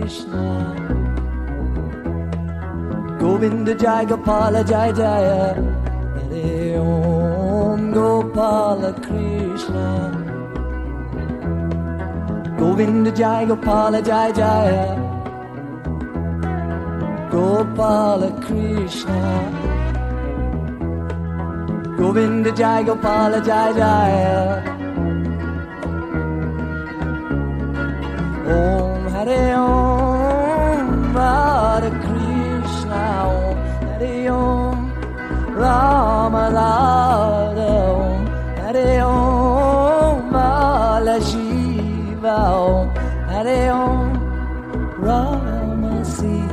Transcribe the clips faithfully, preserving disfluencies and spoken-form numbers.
Krishna. Govinda Jai Gopala Jai Jaya. Hare Om Gopala Krishna. Govinda Jai Gopala Jai Jaya. Gopala Krishna. Govinda Jai Gopala Jai Jaya. Om Hare Om Radha Krishna. Om Hare Om Rama Radha. Om Hare Om Bala Shiva. Om Hare Om Rama Sita.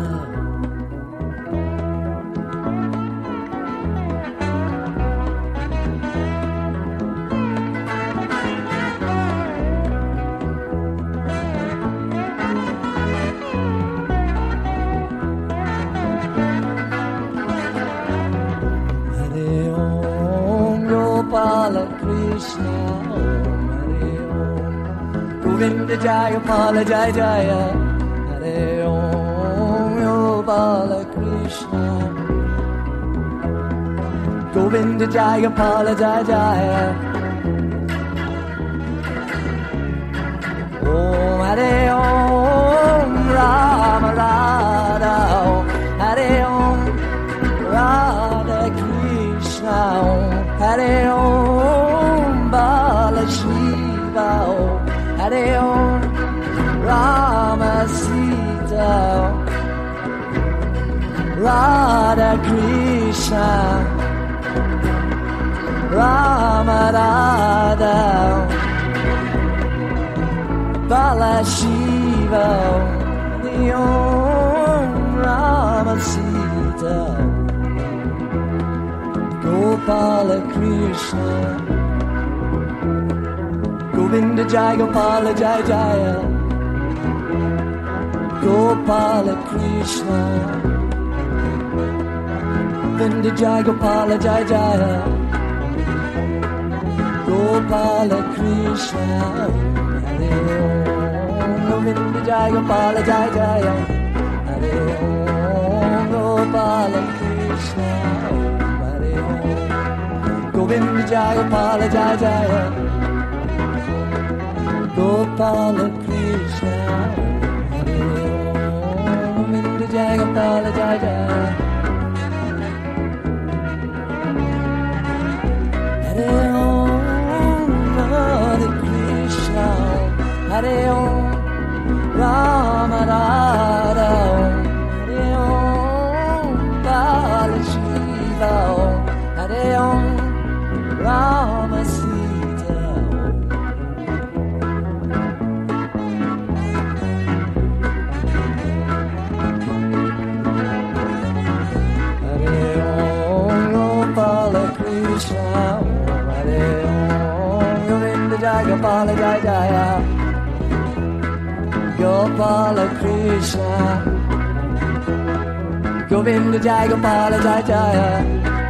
Gopala Krishna. Om Hare Om Govinda Jai Gopala Jai Jaya. Hare Om Gopala Krishna. Govinda Jai Gopala Jai Jaya. Om Hare Om Rama Radha. Om Hare Om Radha Krishna. Om Hare Om Bala Shiva. Om Hare Om Rama Sita. Radha Krishna. Rama Radha. Bala Shiva. Hare Om Rama Sita. Gopala Krishna. Govinda Jai Gopala Jai Jaya. Gopala Krishna. Govinda Jai Gopala Jai Jaya. Gopala Krishna. Hare Om Govinda Jai Gopala Jai Jaya. Hare Om Gopala Krishna. Govinda Jai Gopala Jai Jaya. Gopala Krishna. Hare Om Govinda Jai Gopala Jai Jaya. Hare Om Radha Krishna. Hare Om Rama Radha. Hare Om Bala Shiva. Hare Om Rama Sita. Hare Om Gopala Krishna. Hare Om Govinda Jai Gopala Jai Jaya. Gopala Krishna. Govinda Jai Gopala Jai Jaya.